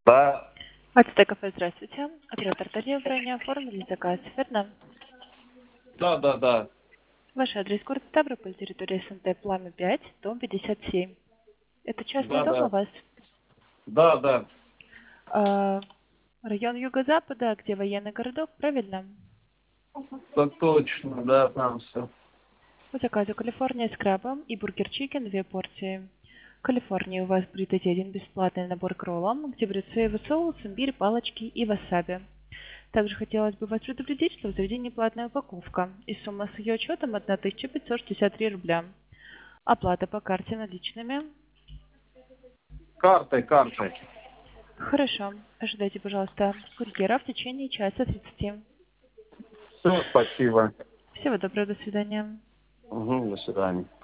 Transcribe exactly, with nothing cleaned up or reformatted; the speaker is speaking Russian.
Да, АТТ кафе, здравствуйте. Оператор Дарья, вы ранее оформили заказ, верно? да, да, да. Ваш адрес город Ставрополь, территория СНТ Пламя пять, дом пятьдесят семь. Это частный Да, дом у да. вас? Да, да. А, район Юго-Запада, где военный городок, правильно? Так точно, да, там все. По заказу Калифорния с крабом и бургер чикен две порции. В Калифорнии у вас будет один бесплатный набор к роллам, где будет соевый соус, имбирь, палочки и васаби. Также хотелось бы вас предупредить, что в заведении платная упаковка, и сумма с ее учетом тысяча пятьсот шестьдесят три рубля. Оплата по карте наличными. Картой, картой. Хорошо. Ожидайте, пожалуйста, курьера в течение часа тридцати. Все, спасибо. Всего доброго, до свидания. Угу, до свидания.